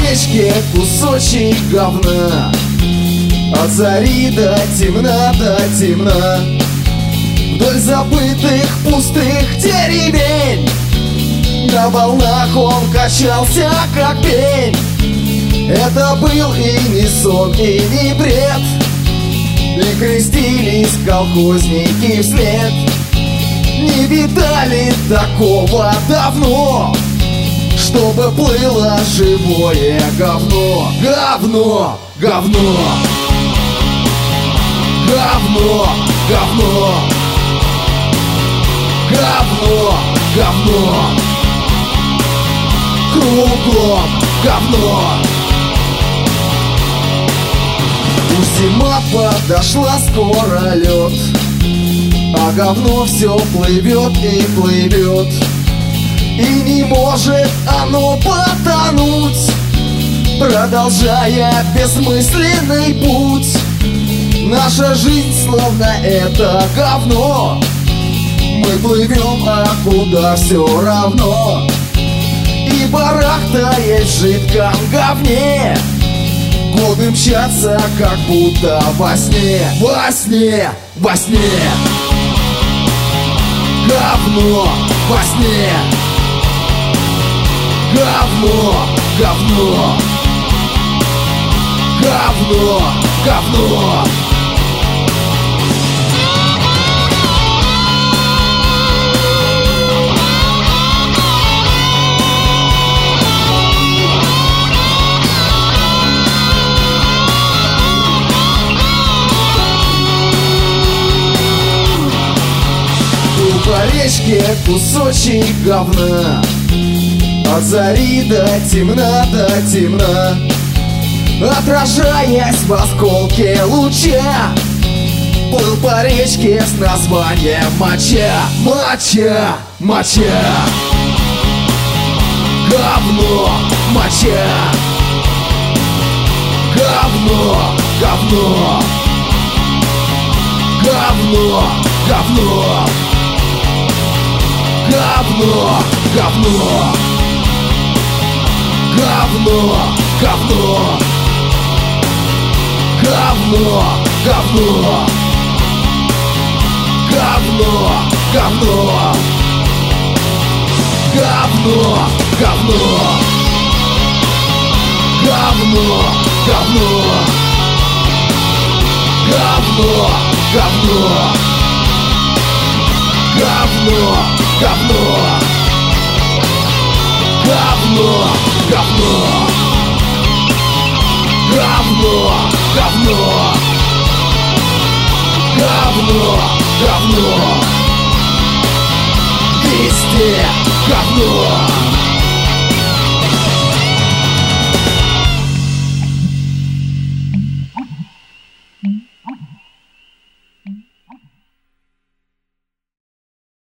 поречке кусочек говна. От зари до темна, до темна. Вдоль забытых пустых деревень на волнах он качался, как пень. Это был и не сон, и не бред, и крестились колхозники вслед. Не видали такого давно, чтобы плыло живое говно. Говно, говно, говно, говно, говно, говно, кругом говно. Уж зима подошла, скоро лед, а говно все плывет и плывет, и не может оно потонуть, продолжая бессмысленный путь. Наша жизнь словно это говно, мы плывем, а куда все равно, и барахтаясь в жидком говне годы мчатся, как будто во сне. Во сне, во сне. Говно во сне. Говно, говно. Говно, говно. По речке кусочек говна. От зари до темна, до темна. Отражаясь в осколке луча, плыл по речке с названием Моча. Моча, моча. Говно, моча. Говно, говно. Говно, говно. Говно, говно. Говно, говно. Говно, говно. Говно, говно. Говно, говно. Говно, говно. Говно, говно. Говно, говно. Говно, говно. Говно, говно. Говно, говно. Везде говно.